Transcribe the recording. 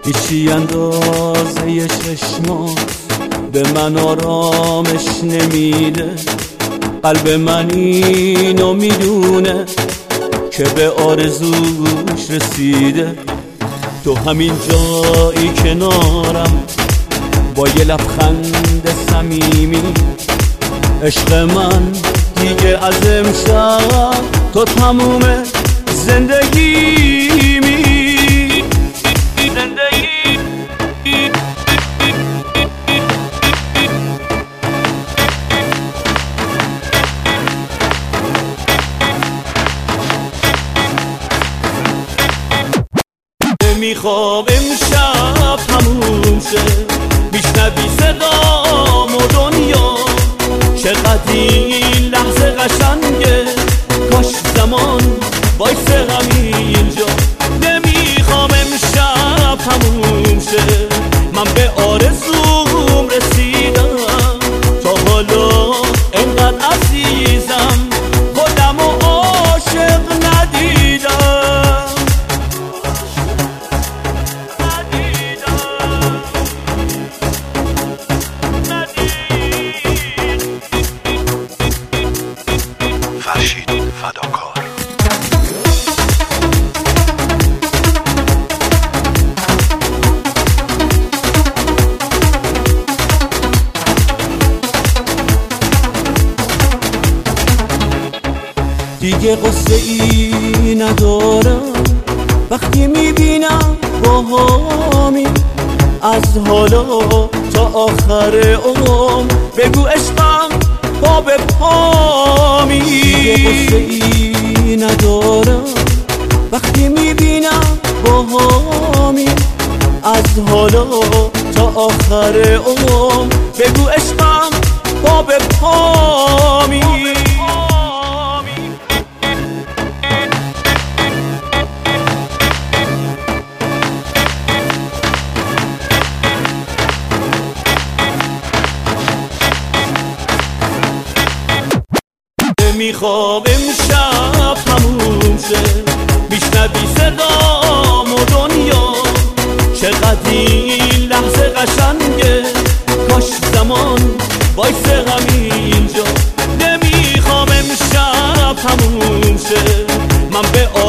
هیچی اندازه چشمات به من آرامش نمیده. قلب من اینو میدونه که به آرزوش رسیده. تو همین جایی کنارم با یه لبخند صمیمی. عشق من دیگه از امشب تو تموم زندگیمی. میخوام امشب تموم شه، میشنوی صدام و دنیا چقدر این لحظه قشنگه. کاش زمان وایسه همینجا. نمیخوام امشب تموم شه، من به آرزوم رسیدم. تا حالا انقدر عزیزم خودم و عاشق ندیدم. فرشید فداکار. دیگه قصه ای ندارم وقتی میبینم باهامی. از حالا تا آخر عمر بگو عشقم پا به پامی. دیگه قصه ای ندارم وقتی میبینم باهامی. از حالا تا آخر عمر بگو عشقم پا به پامی. میخوام امشب تموم شه، میشنوی صدام و دنیا چقدر این لحظه قشنگه. کاش زمان وایسه همینجا. نمیخوام امشب تموم شه، من به